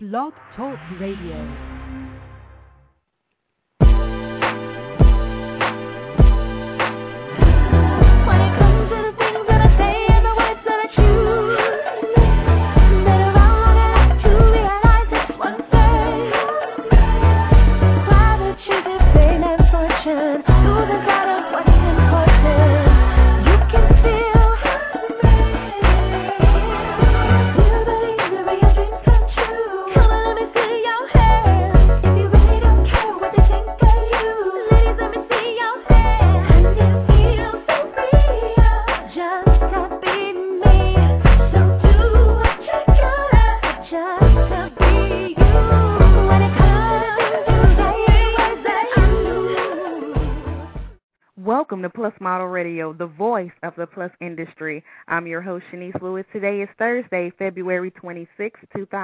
Blog Talk Radio. Welcome to Plus Model Radio, the voice of the plus industry. I'm your host, Shanice Lewis. Today is Thursday, February 26,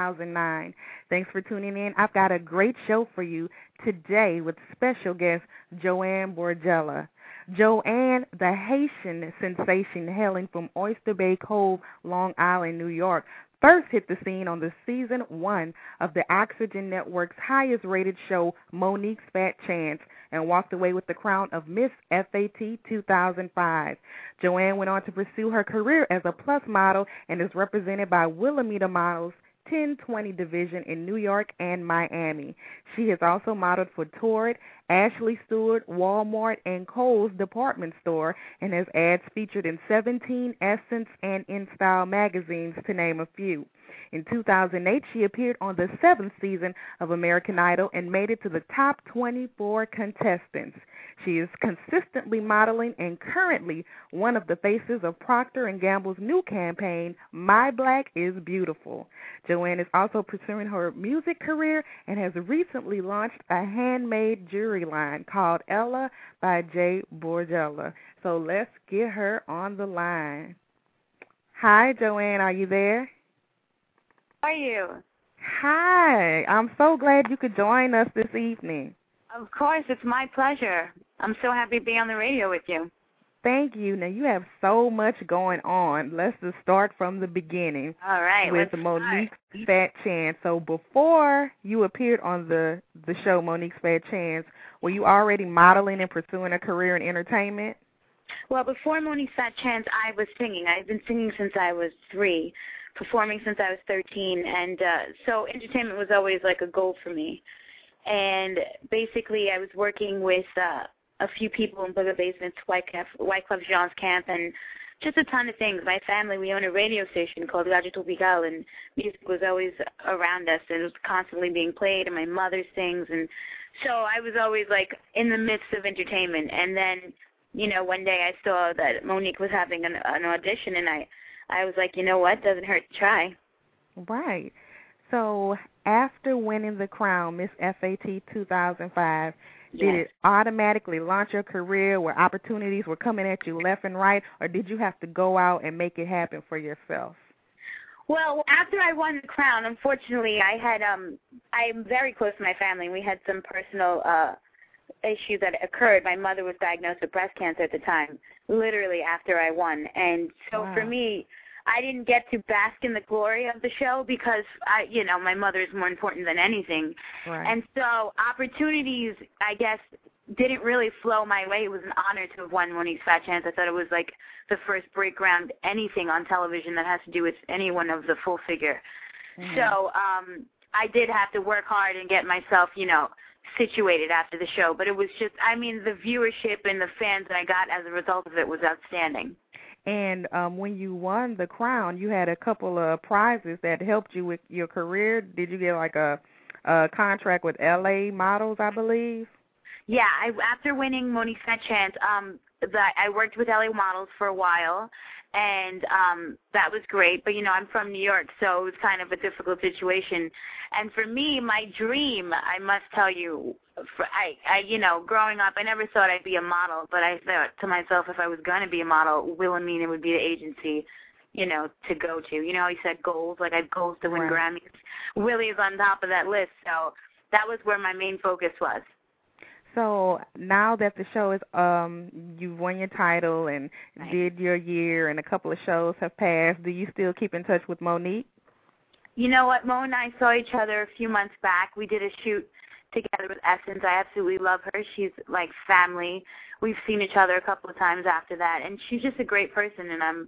2009. Thanks for tuning in. I've got a great show for you today with special guest Joanne Bourgella. Joanne, the Haitian sensation hailing from Oyster Bay Cove, Long Island, New York, first hit the scene on the season 1 of the Oxygen Network's highest-rated show, Monique's Fat Chance, and walked away with the crown of Miss FAT 2005. Joanne went on to pursue her career as a plus model and is represented by Wilhelmina Models 1020 division in New York and Miami. She has also modeled for Torrid, Ashley Stewart, Walmart, and Kohl's department store, and has ads featured in 17 Essence and InStyle magazines, to name a few. In 2008, she appeared on the 7th season of American Idol and made it to the top 24 contestants. She is consistently modeling and currently one of the faces of Procter & Gamble's new campaign, My Black is Beautiful. Joanne is also pursuing her music career and has recently launched a handmade jewelry line called Ella by J. Bourgella. So let's get her on the line. Hi, Joanne. Are you there? How are you? Hi. I'm so glad you could join us this evening. Of course. It's my pleasure. I'm so happy to be on the radio with you. Thank you. Now, you have so much going on. Let's just start from the beginning. All right. With Monique's Fat Chance. So before you appeared on the show Monique's Fat Chance, were you already modeling and pursuing a career in entertainment? Well, before Monique's Fat Chance, I was singing. I've been singing since I was 3, performing since I was 13, and so entertainment was always like a goal for me. And basically, I was working with a few people in Booger Basement's Wyclef Jean's camp, and just a ton of things. My family, we own a radio station called Radio Tropical, and music was always around us, and it was constantly being played, and my mother sings, and so I was always like in the midst of entertainment. And then, you know, one day I saw that Monique was having an audition, and I was like, you know what, doesn't hurt to try. Right. So after winning the crown, Miss FAT 2005, did it automatically launch your career where opportunities were coming at you left and right, or did you have to go out and make it happen for yourself? Well, after I won the crown, unfortunately, I'm very close to my family. We had some personal issues that occurred. My mother was diagnosed with breast cancer at the time, literally after I won. And so for me, I didn't get to bask in the glory of the show because, my mother is more important than anything. Right. And so opportunities, I guess, didn't really flow my way. It was an honor to have won Monique's Fat Chance. I thought it was like the first break ground anything on television that has to do with anyone of the full figure. Mm-hmm. So I did have to work hard and get myself, situated after the show. But it was just, the viewership and the fans that I got as a result of it was outstanding. And when you won the crown, you had a couple of prizes that helped you with your career. Did you get like a contract with LA Models, I believe? Yeah, after winning Monique's Fat Chance, I worked with LA Models for a while, and that was great. But, I'm from New York, so it was kind of a difficult situation. And for me, my dream, I must tell you, growing up, I never thought I'd be a model, but I thought to myself, if I was going to be a model, Wilhelmina would be the agency, to go to. You know how you said goals? Like I had goals to win Grammys. Willie is on top of that list, so that was where my main focus was. So now that the show is, you've won your title and did your year and a couple of shows have passed, do you still keep in touch with Monique? You know what? Mo and I saw each other a few months back. We did a shoot together with Essence. I absolutely love her. She's like family. We've seen each other a couple of times after that, and she's just a great person. And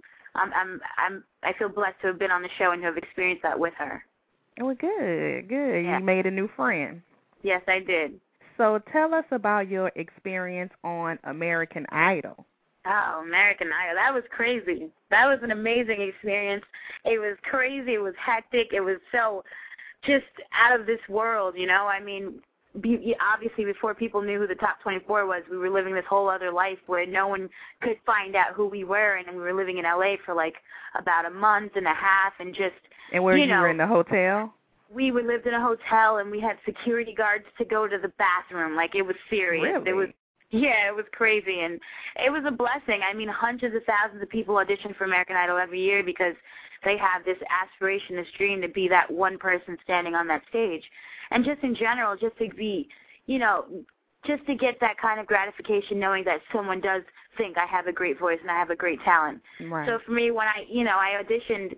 I feel blessed to have been on the show and to have experienced that with her. Oh, good. Yeah. You made a new friend. Yes, I did. So tell us about your experience on American Idol. Oh, American Idol. That was crazy. That was an amazing experience. It was crazy. It was hectic. It was so just out of this world, you know. I mean, obviously before people knew who the top 24 was, we were living this whole other life where no one could find out who we were, and we were living in L.A. for like about a month and a half, and just, and where you were in the hotel? We lived in a hotel, and we had security guards to go to the bathroom. Like, it was serious. Really? It was crazy, and it was a blessing. I mean, hundreds of thousands of people audition for American Idol every year because they have this aspiration, this dream to be that one person standing on that stage. And just in general, just to be, you know, just to get that kind of gratification knowing that someone does think I have a great voice and I have a great talent. Right. So for me, when I auditioned,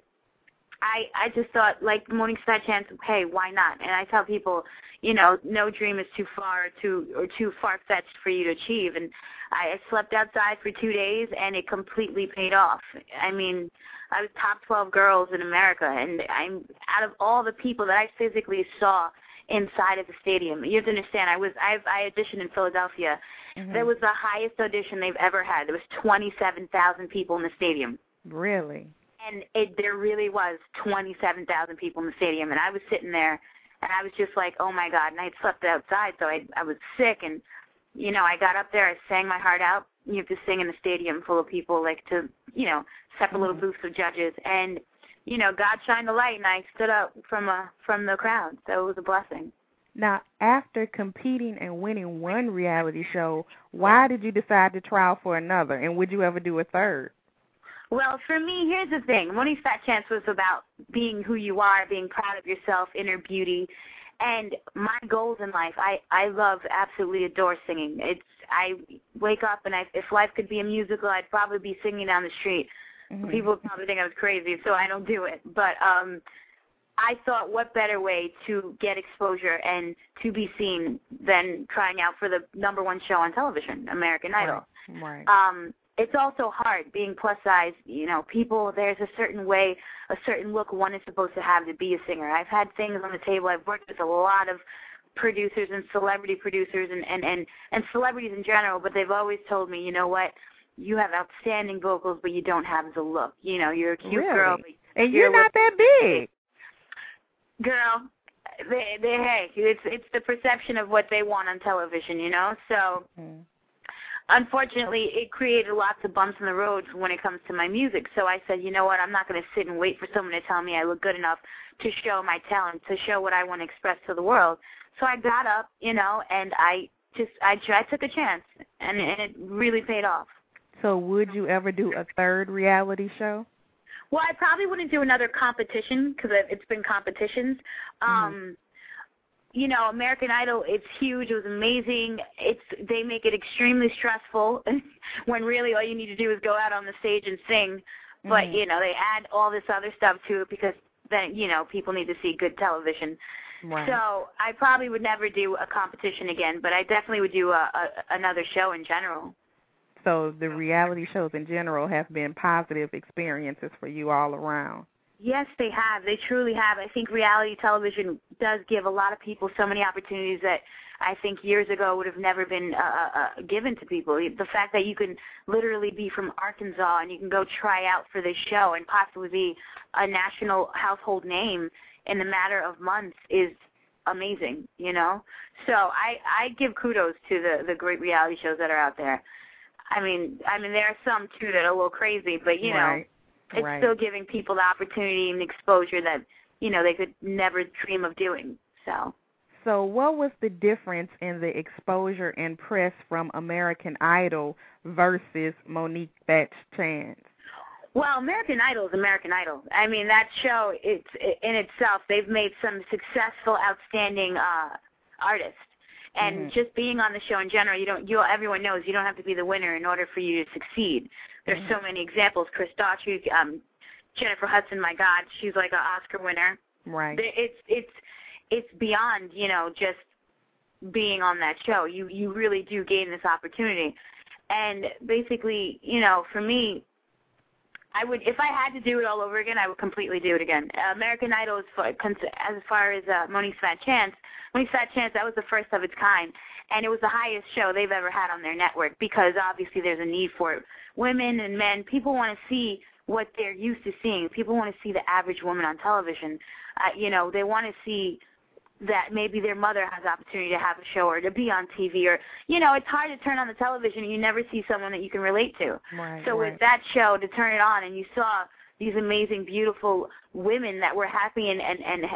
I just thought, like, Morning Star Chance, hey, why not? And I tell people, you know, no dream is too far or too far-fetched for you to achieve. And I slept outside for 2 days, and it completely paid off. I mean, I was top 12 girls in America, and I'm out of all the people that I physically saw inside of the stadium. You have to understand, I auditioned in Philadelphia. Mm-hmm. That was the highest audition they've ever had. There was 27,000 people in the stadium. Really? And there really was 27,000 people in the stadium, and I was sitting there, and I was just like, oh, my God, and I had slept outside, so I was sick, and, you know, I got up there, I sang my heart out. You have to sing in a stadium full of people, like, to, you know, separate little booths of judges, and, you know, God shined the light, and I stood up from the crowd, so it was a blessing. Now, after competing and winning one reality show, why did you decide to try out for another, and would you ever do a third? Well, for me, here's the thing. Morning Fat Chance was about being who you are, being proud of yourself, inner beauty, and my goals in life. I love, absolutely adore singing. I wake up, and if life could be a musical, I'd probably be singing down the street. Mm-hmm. People would probably think I was crazy, so I don't do it. But I thought, what better way to get exposure and to be seen than trying out for the #1 show on television, American Idol. Right. It's also hard being plus size. You know, there's a certain way, a certain look one is supposed to have to be a singer. I've had things on the table. I've worked with a lot of producers and celebrity producers and celebrities in general, but they've always told me, you know what, you have outstanding vocals, but you don't have the look. You know, you're a cute girl. But and you're not that big. Girl, hey, it's the perception of what they want on television, you know, so... Mm-hmm. Unfortunately, it created lots of bumps in the road when it comes to my music. So I said, you know what, I'm not going to sit and wait for someone to tell me I look good enough to show my talent, to show what I want to express to the world. So I got up, you know, and I took a chance, and it really paid off. So would you ever do a third reality show? Well, I probably wouldn't do another competition because it's been competitions. You know, American Idol, it's huge. It was amazing. They make it extremely stressful when really all you need to do is go out on the stage and sing. But, you know, they add all this other stuff to it because then, you know, people need to see good television. Right. So I probably would never do a competition again, but I definitely would do another show in general. So the reality shows in general have been positive experiences for you all around. Yes, they have. They truly have. I think reality television does give a lot of people so many opportunities that I think years ago would have never been given to people. The fact that you can literally be from Arkansas and you can go try out for this show and possibly be a national household name in a matter of months is amazing, you know? So I give kudos to the great reality shows that are out there. I mean, there are some, too, that are a little crazy, but, you know, it's still giving people the opportunity and exposure that, you know, they could never dream of doing. So what was the difference in the exposure and press from American Idol versus Monique Fat Chance? Well, American Idol is American Idol. I mean, that show, in itself, they've made some successful, outstanding artists. And just being on the show in general, everyone knows you don't have to be the winner in order for you to succeed. There's so many examples. Chris Daughtry, Jennifer Hudson, my God, she's like an Oscar winner. Right. It's beyond, you know, just being on that show. You really do gain this opportunity. And basically, you know, for me, I would, if I had to do it all over again, I would completely do it again. American Idol, as far as Monique's Fat Chance, that was the first of its kind, and it was the highest show they've ever had on their network because obviously there's a need for it. Women and men, people want to see what they're used to seeing. People want to see the average woman on television. You know, they want to see that maybe their mother has the opportunity to have a show or to be on TV, or, you know, it's hard to turn on the television and you never see someone that you can relate to. Right, so right. With that show, to turn it on and you saw these amazing, beautiful women that were happy and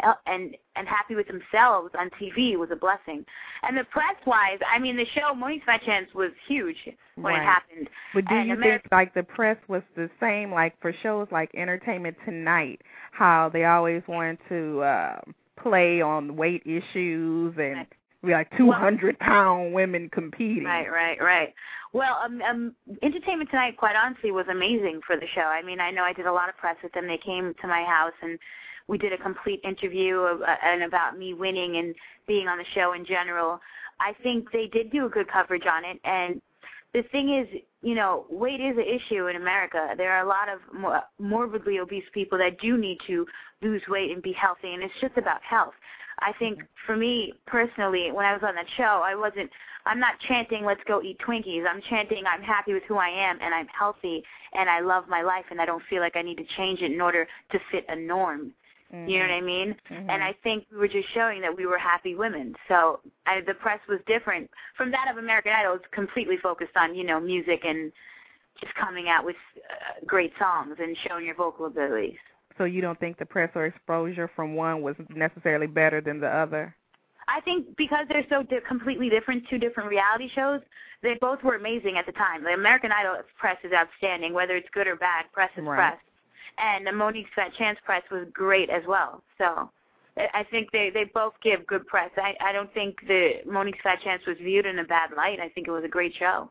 happy with themselves on TV was a blessing. And the press-wise, I mean, the show Monique's Fat Chance was huge when it happened. But do you think, like, the press was the same, like, for shows like Entertainment Tonight, how they always wanted to play on weight issues and we like 200-pound women competing? Right. Well, Entertainment Tonight, quite honestly, was amazing for the show. I mean, I know I did a lot of press with them. They came to my house, and we did a complete interview and about me winning and being on the show in general. I think they did do a good coverage on it, and the thing is, you know, weight is an issue in America. There are a lot of morbidly obese people that do need to lose weight and be healthy, and it's just about health. I think for me personally, when I was on that show, I'm not chanting, let's go eat Twinkies. I'm chanting, I'm happy with who I am, and I'm healthy, and I love my life, and I don't feel like I need to change it in order to fit a norm. Mm-hmm. You know what I mean? Mm-hmm. And I think we were just showing that we were happy women. So the press was different from that of American Idol. It's completely focused on, you know, music and just coming out with great songs and showing your vocal abilities. So you don't think the press or exposure from one was necessarily better than the other? I think because they're so completely different, two different reality shows, they both were amazing at the time. The American Idol press is outstanding. Whether it's good or bad, press is press. And the Monique's Fat Chance press was great as well. So I think they both give good press. I don't think the Monique's Fat Chance was viewed in a bad light. I think it was a great show.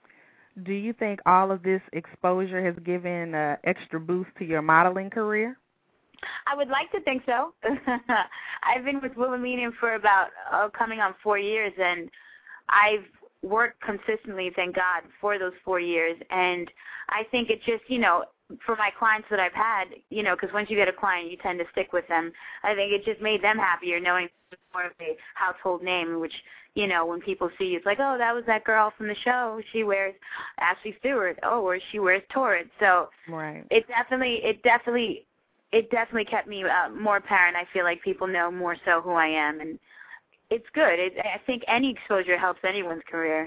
Do you think all of this exposure has given an extra boost to your modeling career? I would like to think so. I've been with Wilhelmina for about coming on 4 years, and I've worked consistently, thank God, for those 4 years. And I think it just, you know, for my clients that I've had, you know, because once you get a client, you tend to stick with them. I think it just made them happier knowing more of a household name, which, you know, when people see you, it's like, oh, that was that girl from the show. She wears Ashley Stewart. Oh, or she wears Torrid. So it definitely kept me more apparent. I feel like people know more so who I am, and it's good. I think any exposure helps anyone's career.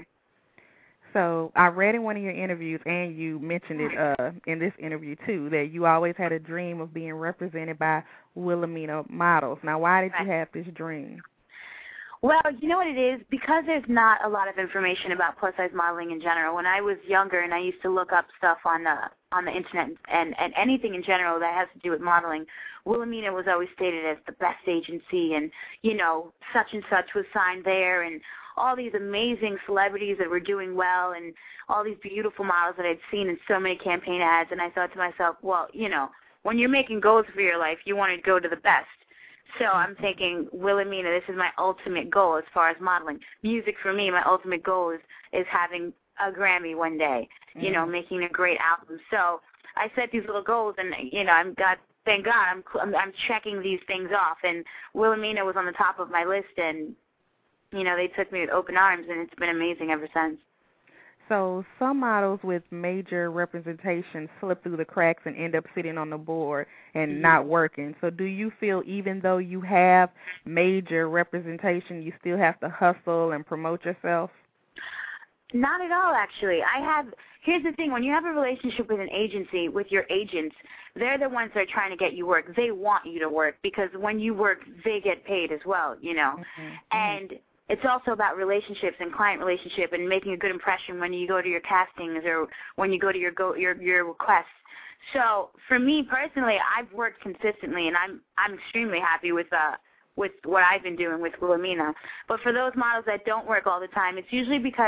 So I read in one of your interviews, and you mentioned it in this interview too, that you always had a dream of being represented by Wilhelmina models. Now, why did you have this dream? Well, you know what it is? Because there's not a lot of information about plus-size modeling in general. When I was younger and I used to look up stuff on the internet and anything in general that has to do with modeling, Wilhelmina was always stated as the best agency, and, you know, such and such was signed there, and all these amazing celebrities that were doing well, and all these beautiful models that I'd seen in so many campaign ads. And I thought to myself, well, you know, when you're making goals for your life, you want to go to the best. So I'm thinking, Wilhelmina, this is my ultimate goal as far as modeling. Music for me, my ultimate goal is having a Grammy one day, you know, making a great album. So I set these little goals, and, you know, thank God I'm checking these things off. And Wilhelmina was on the top of my list, and, you know, they took me with open arms, and it's been amazing ever since. So some models with major representation slip through the cracks and end up sitting on the board and not working. So do you feel even though you have major representation, you still have to hustle and promote yourself? Not at all, actually. Here's the thing. When you have a relationship with an agency, with your agents, they're the ones that are trying to get you work. They want you to work because when you work, they get paid as well, you know. And it's also about relationships and client relationship and making a good impression when you go to your castings or when you go to your requests. So for me personally, I've worked consistently, and I'm extremely happy with what I've been doing with Wilhelmina. But for those models that don't work all the time, it's usually because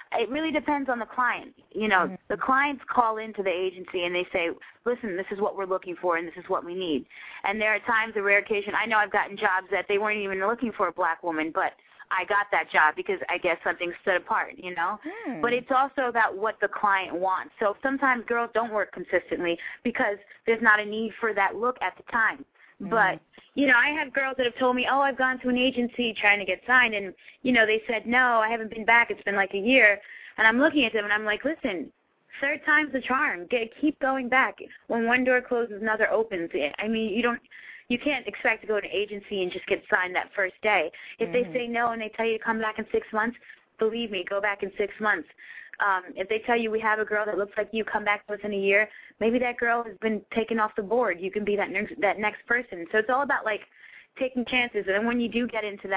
it really depends on the client. You know, the clients call into the agency and they say, listen, this is what we're looking for and this is what we need. And there are times, a rare occasion, I know I've gotten jobs that they weren't even looking for a black woman, but I got that job because I guess something stood apart, you know. But it's also about what the client wants. So sometimes girls don't work consistently because there's not a need for that look at the time. But, you know, I have girls that have told me, oh, I've gone to an agency trying to get signed, and, you know, they said, no, I haven't been back. It's been like a year. And I'm looking at them, and I'm like, listen, third time's the charm. Keep going back. When one door closes, another opens. I mean, you can't expect to go to an agency and just get signed that first day. If they say no and they tell you to come back in 6 months, believe me, go back in 6 months. If they tell you we have a girl that looks like you, come back to us in a year, maybe that girl has been taken off the board. You can be that next person. So it's all about, like, taking chances. And then when you do get into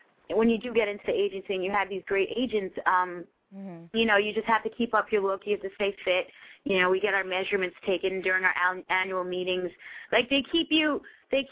the agency and you have these great agents, you know, you just have to keep up your look. You have to stay fit. You know, we get our measurements taken during our annual meetings. Like, they keep you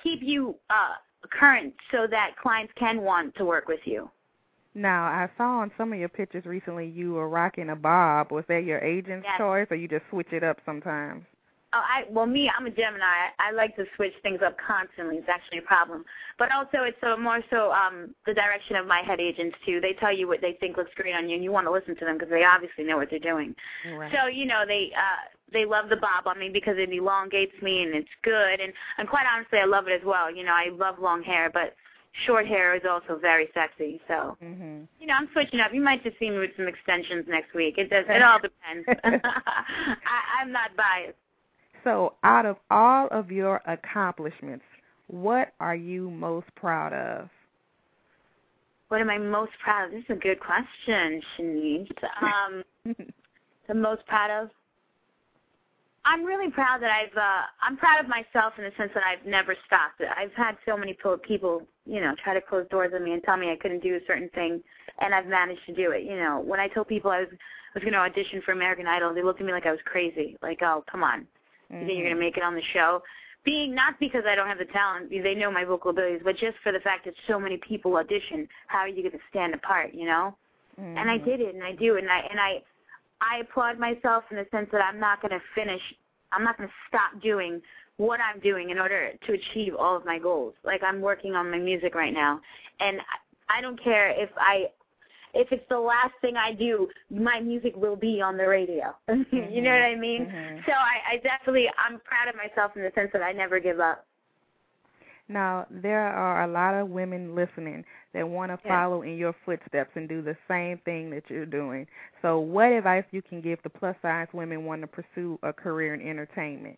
current so that clients can want to work with you. Now, I saw on some of your pictures recently you were rocking a bob. Was that your agent's choice, or you just switch it up sometimes? Well, I'm a Gemini. I like to switch things up constantly. It's actually a problem. But also, it's more so the direction of my head agents, too. They tell you what they think looks great on you, and you want to listen to them because they obviously know what they're doing. Right. So, you know, they love the bob on me because it elongates me, and it's good. And quite honestly, I love it as well. You know, I love long hair, but short hair is also very sexy. So, you know, I'm switching up. You might just see me with some extensions next week. It all depends. I'm not biased. So, out of all of your accomplishments, what are you most proud of? What am I most proud of? This is a good question, Shanice. The most proud of? I'm really proud that I'm proud of myself in the sense that I've never stopped. I've had so many people, you know, try to close doors on me and tell me I couldn't do a certain thing, and I've managed to do it. You know, when I told people I was going to audition for American Idol, they looked at me like I was crazy. Like, oh, come on. You think you're going to make it on the show? Not because I don't have the talent, they know my vocal abilities, but just for the fact that so many people audition, how are you going to stand apart, you know? And I did it, and I do it, and I applaud myself in the sense that I'm not going to stop doing what I'm doing in order to achieve all of my goals. Like, I'm working on my music right now, and I don't care if it's the last thing I do, my music will be on the radio. You know what I mean? So I'm proud of myself in the sense that I never give up. Now, there are a lot of women listening that want to follow in your footsteps and do the same thing that you're doing. So what advice you can give the plus-size women wanting to pursue a career in entertainment?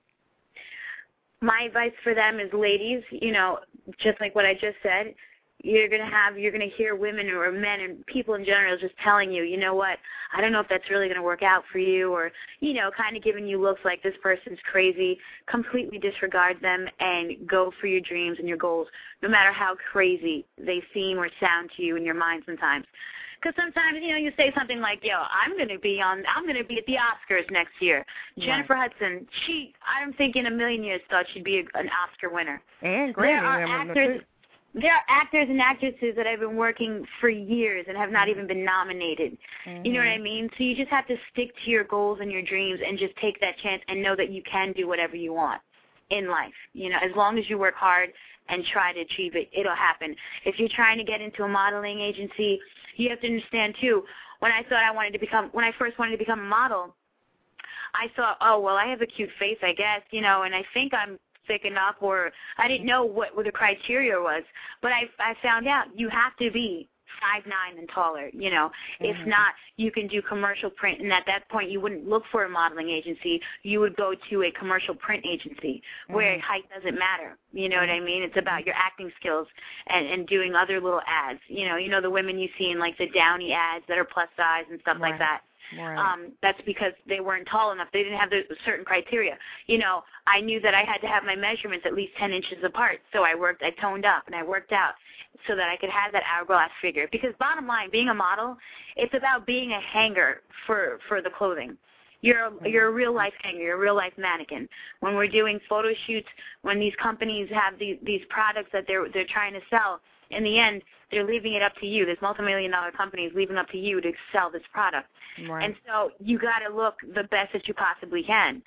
My advice for them is, ladies, you know, just like what I just said, you're going to hear women or men and people in general just telling you, you know what, I don't know if that's really going to work out for you, or, you know, kind of giving you looks like this person's crazy. Completely disregard them and go for your dreams and your goals, no matter how crazy they seem or sound to you in your mind sometimes. Because sometimes, you know, you say something like, yo, I'm going to be at the Oscars next year. Jennifer Hudson, I don't think in a million years thought she'd be an Oscar winner. And Grammy There are actors and actresses that have been working for years and have not even been nominated. You know what I mean? So you just have to stick to your goals and your dreams and just take that chance and know that you can do whatever you want in life. You know, as long as you work hard and try to achieve it, it'll happen. If you're trying to get into a modeling agency, you have to understand, too, when I first wanted to become a model, I thought, oh, well, I have a cute face, I guess, you know, and I think I'm thick enough, or I didn't know what the criteria was, but I found out you have to be 5'9" and taller, you know. If not, you can do commercial print, and at that point you wouldn't look for a modeling agency. You would go to a commercial print agency where height doesn't matter, you know what I mean? It's about your acting skills and doing other little ads. You know the women you see in, like, the Downy ads that are plus size and stuff like that. That's because they weren't tall enough. They didn't have the certain criteria. You know, I knew that I had to have my measurements at least 10 inches apart, so I toned up and I worked out so that I could have that hourglass figure. Because bottom line, being a model, it's about being a hanger for the clothing. You're a real life hanger. You're a real life mannequin. When we're doing photo shoots, when these companies have these products that they're trying to sell, in the end, they're leaving it up to you. There's multi-million-dollar companies leaving it up to you to sell this product. Right. And so you got to look the best that you possibly can.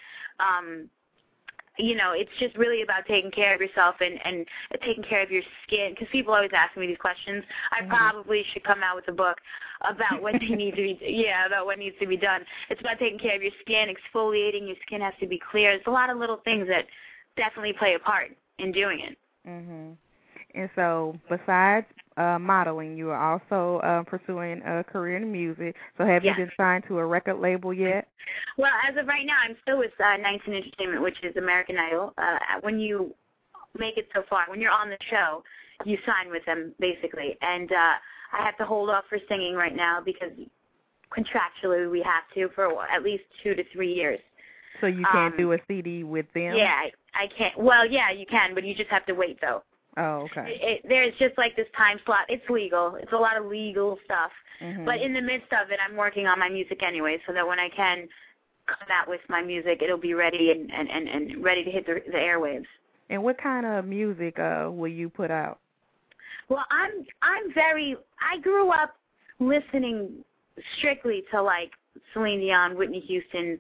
It's just really about taking care of yourself and taking care of your skin. Because people always ask me these questions. I probably should come out with a book about what they need to be. About what needs to be done. It's about taking care of your skin, exfoliating. Your skin has to be clear. There's a lot of little things that definitely play a part in doing it. And so, besides modeling, you are also pursuing a career in music. So have you been signed to a record label yet? Well, as of right now, I'm still with 19 Entertainment, which is American Idol. When you make it so far, when you're on the show, you sign with them, basically. And I have to hold off for singing right now because contractually we have to for at least 2 to 3 years. So you can't do a CD with them? Yeah, I can't. Well, yeah, you can, but you just have to wait, though. Oh, okay. There's just like this time slot. It's legal. It's a lot of legal stuff. But in the midst of it, I'm working on my music anyway, so that when I can come out with my music, it'll be ready and ready to hit the airwaves. And what kind of music will you put out? Well, I grew up listening strictly to like Celine Dion, Whitney Houston,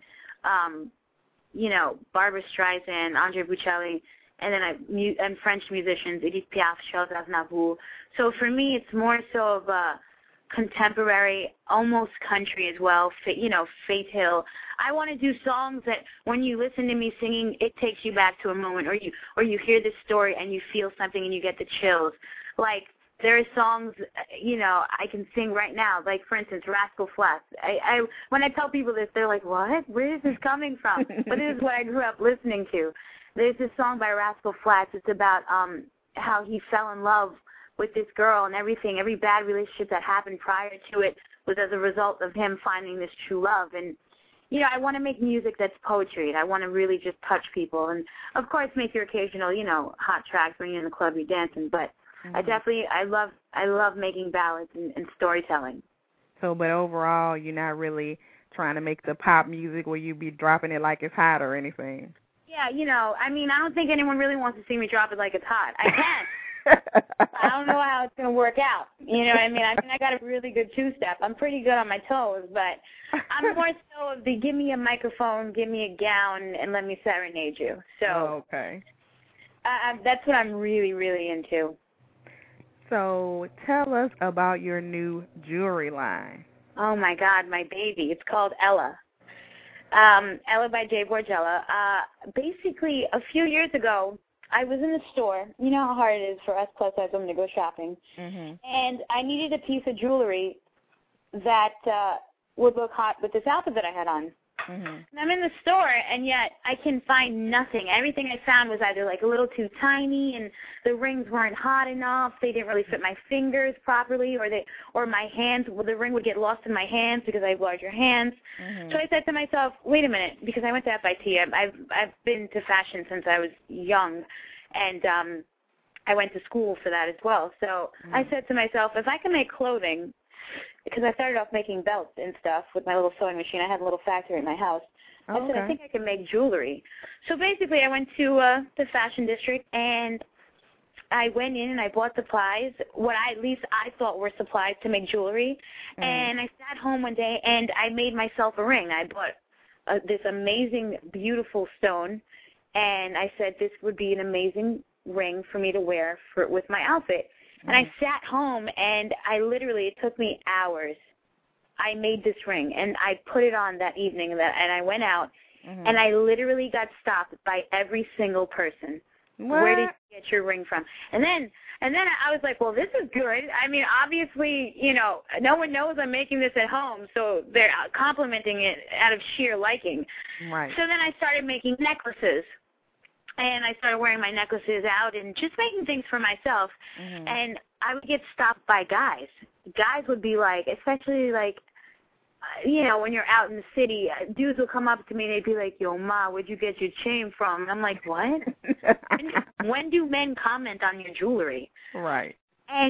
Barbra Streisand, Andre Bocelli, and then and French musicians, Edith Piaf, Charles Aznavour. So for me, it's more so of a contemporary, almost country as well. Faith Hill. I want to do songs that when you listen to me singing, it takes you back to a moment, or you hear this story and you feel something and you get the chills. Like there are songs, I can sing right now. Like for instance, Rascal Flatts. When I tell people this, they're like, "What? Where is this coming from?" But this is what I grew up listening to. There's this song by Rascal Flatts. It's about how he fell in love with this girl and everything. Every bad relationship that happened prior to it was as a result of him finding this true love. And, I want to make music that's poetry. And I want to really just touch people. And, of course, make your occasional, hot tracks when you're in the club, you're dancing. But I love making ballads and storytelling. So, but overall, you're not really trying to make the pop music where you be dropping it like it's hot or anything. Yeah, I don't think anyone really wants to see me drop it like it's hot. I can. I don't know how it's going to work out. You know what I mean? I got a really good two-step. I'm pretty good on my toes, but I'm more so of the give me a microphone, give me a gown, and let me serenade you. So okay. That's what I'm really, really into. So tell us about your new jewelry line. Oh, my God, my baby. It's called Ella. Ella by Jay Borgella. Basically, a few years ago, I was in the store. You know how hard it is for us plus-size women to go shopping. And I needed a piece of jewelry that would look hot with this outfit that I had on. And I'm in the store, and yet I can find nothing. Everything I found was either like a little too tiny, and the rings weren't hot enough. They didn't really fit my fingers properly, or my hands. Well, the ring would get lost in my hands because I have larger hands. So I said to myself, wait a minute, because I went to FIT. I've been to fashion since I was young, and I went to school for that as well. So I said to myself, if I can make clothing, because I started off making belts and stuff with my little sewing machine. I had a little factory in my house. I said, I think I can make jewelry. So basically I went to the fashion district, and I went in and I bought supplies, at least I thought were supplies to make jewelry. And I sat home one day and I made myself a ring. I bought this amazing, beautiful stone, and I said this would be an amazing ring for me to wear with my outfit. And I sat home, and it took me hours. I made this ring, and I put it on that evening, and I went out, and I literally got stopped by every single person. What? Where did you get your ring from? And then I was like, well, this is good. I mean, obviously, no one knows I'm making this at home, so they're complimenting it out of sheer liking. Right. So then I started making necklaces. And I started wearing my necklaces out and just making things for myself. And I would get stopped by guys. Guys would be like, especially like, when you're out in the city, dudes will come up to me and they'd be like, yo, Ma, where'd you get your chain from? And I'm like, what? When do men comment on your jewelry? Right. And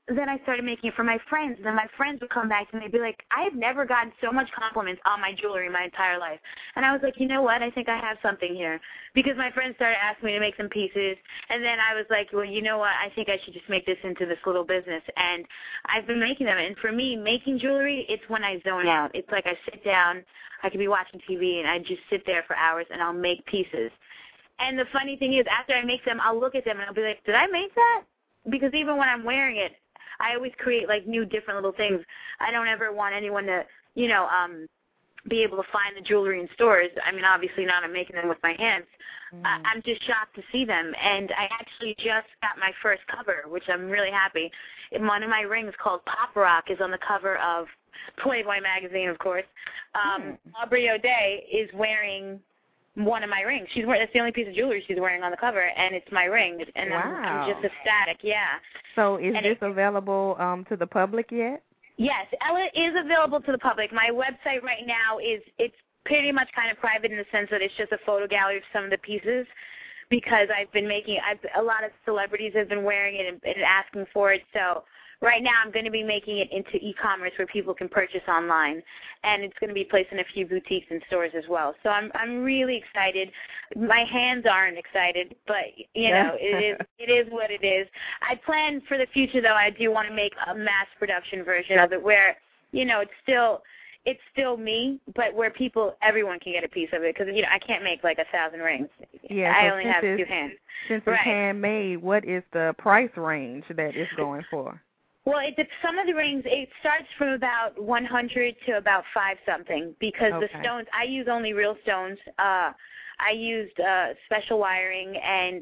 then I started making it for my friends, and then my friends would come back to me and be like, I've never gotten so much compliments on my jewelry my entire life. And I was like, you know what, I think I have something here. Because my friends started asking me to make some pieces, and then I was like, well, you know what, I think I should just make this into this little business. And I've been making them, and for me, making jewelry, it's when I zone out. It's like I sit down, I could be watching TV, and I just sit there for hours, and I'll make pieces. And the funny thing is, after I make them, I'll look at them, and I'll be like, did I make that? Because even when I'm wearing it, I always create, like, new different little things. I don't ever want anyone to, you know, be able to find the jewelry in stores. I mean, obviously not. I'm making them with my hands. I'm just shocked to see them. And I actually just got my first cover, which I'm really happy. One of my rings called Pop Rock is on the cover of Playboy magazine, of course. Aubrey O'Day is wearing one of my rings. That's the only piece of jewelry she's wearing on the cover, and it's my ring. And wow. I'm just ecstatic, yeah. So is this available to the public yet? Yes, Ella is available to the public. My website right now it's pretty much kind of private in the sense that it's just a photo gallery of some of the pieces, because I've been making a lot of celebrities have been wearing it and asking for it. So right now I'm going to be making it into e-commerce where people can purchase online, and it's going to be placed in a few boutiques and stores as well. So I'm really excited. My hands aren't excited, but you know it is what it is. I plan for the future, though. I do want to make a mass production version of it where, you know, it's still me, but where everyone can get a piece of it, because, you know, I can't make like 1,000 rings. Yeah, I only have 2 hands. Since it's handmade, what is the price range that it's going for? Well, some of the rings, it starts from about 100 to about 5-something, because the stones, I use only real stones. I used special wiring, and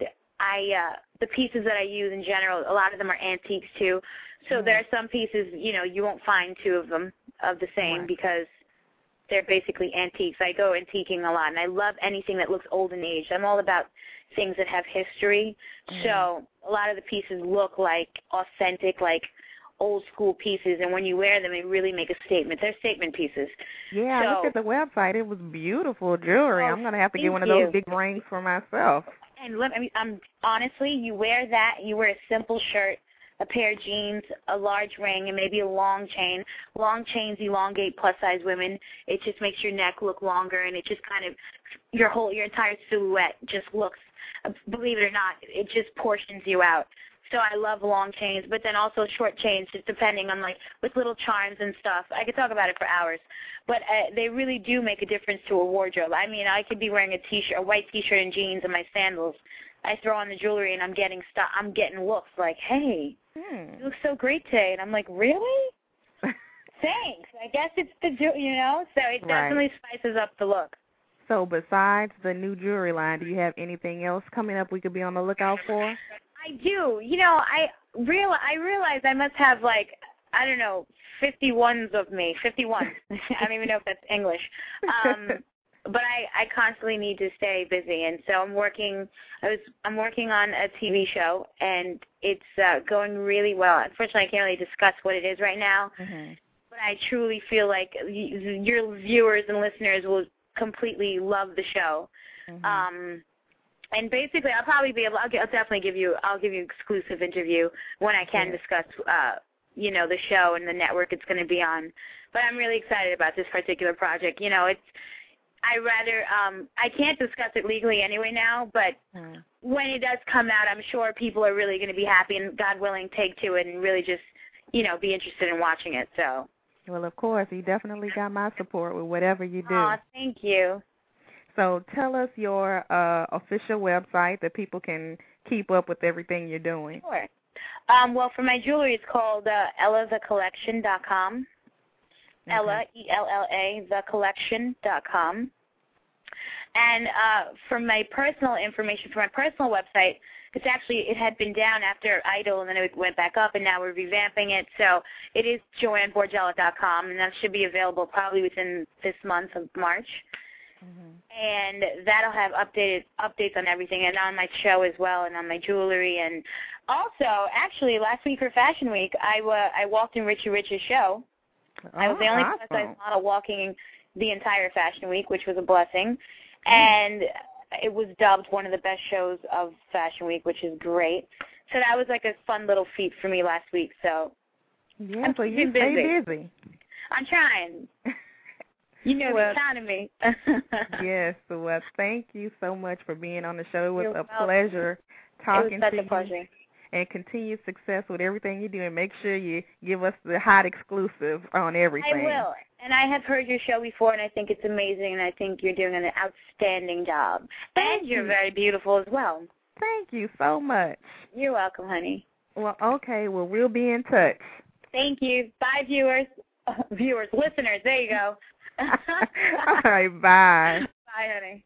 the pieces that I use in general, a lot of them are antiques too. So there are some pieces, you know, you won't find 2 of them of the same because they're basically antiques. I go antiquing a lot, and I love anything that looks old and aged. I'm all about things that have history. So a lot of the pieces look like authentic, like old school pieces, and when you wear them, they really make a statement. They're statement pieces. Yeah, I looked at the website. It was beautiful jewelry. I'm going to have to get one of those big rings for myself. And honestly, you wear that, you wear a simple shirt, a pair of jeans, a large ring, and maybe a long chain. Long chains elongate plus-size women. It just makes your neck look longer, and it just kind of, your entire silhouette just looks, believe it or not, it just portions you out. So I love long chains, but then also short chains, just depending on, like, with little charms and stuff. I could talk about it for hours. But they really do make a difference to a wardrobe. I mean, I could be wearing a white T-shirt and jeans and my sandals. I throw on the jewelry, and I'm getting looks like, hey, you look so great today. And I'm like, really? Thanks. I guess it's you know? So it definitely spices up the look. So besides the new jewelry line, do you have anything else coming up we could be on the lookout for? I do. You know, I realize I must have, like, I don't know, 51s of me. 51. I don't even know if that's English. But I constantly need to stay busy, and so I'm working on a TV show, and it's going really well. Unfortunately, I can't really discuss what it is right now, but I truly feel like your viewers and listeners will completely love the show. And basically, I'll definitely give you exclusive interview when I can discuss, you know, the show and the network it's going to be on. But I'm really excited about this particular project. You know, I can't discuss it legally anyway now, but when it does come out, I'm sure people are really going to be happy and, God willing, take to it and really just, you know, be interested in watching it. So. Well, of course, you definitely got my support with whatever you do. Oh, thank you. So tell us your official website that people can keep up with everything you're doing. Sure. Well, for my jewelry, it's called EllaTheCollection.com. Ella, E-L-L-A, thecollection.com. And for my personal information, for my personal website, it had been down after Idol, and then it went back up, and now we're revamping it. So it is JoanneBorgella.com, and that should be available probably within this month of March. And that'll have updates on everything, and on my show as well, and on my jewelry. And also, actually, last week for Fashion Week, I walked in Richie Rich's show. I was the only plus-size model walking the entire Fashion Week, which was a blessing. And it was dubbed one of the best shows of Fashion Week, which is great. So that was like a fun little feat for me last week. So yeah, so you stay busy. I'm trying. You know the economy. Yes. Well, thank you so much for being on the show. It was You're a pleasure talking to you. It was such a pleasure. And continued success with everything you do. And make sure you give us the hot exclusive on everything. I will. And I have heard your show before, and I think it's amazing, and I think you're doing an outstanding job. And you're very beautiful as well. Thank you so much. You're welcome, honey. Well, okay. Well, we'll be in touch. Thank you. Bye, viewers. Listeners. There you go. All right, bye. Bye, honey.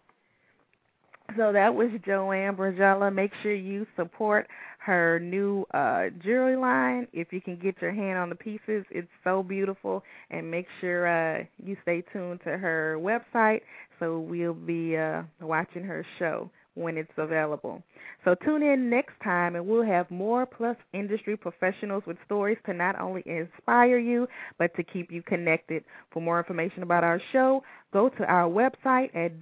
So that was Joanne Brangella. Make sure you support her new jewelry line. If you can get your hand on the pieces, it's so beautiful. And make sure you stay tuned to her website, so we'll be watching her show when it's available. So tune in next time, and we'll have more Plus industry professionals with stories to not only inspire you, but to keep you connected. For more information about our show, go to our website at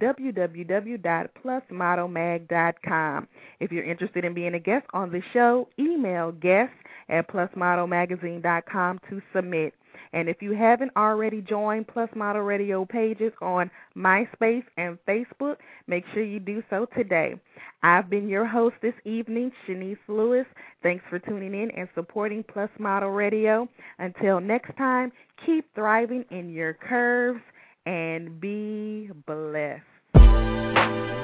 www.plusmodelmag.com. If you're interested in being a guest on the show, email guest@plusmodelmagazine.com to submit. And if you haven't already joined Plus Model Radio pages on MySpace and Facebook, make sure you do so today. I've been your host this evening, Shanice Lewis. Thanks for tuning in and supporting Plus Model Radio. Until next time, keep thriving in your curves and be blessed.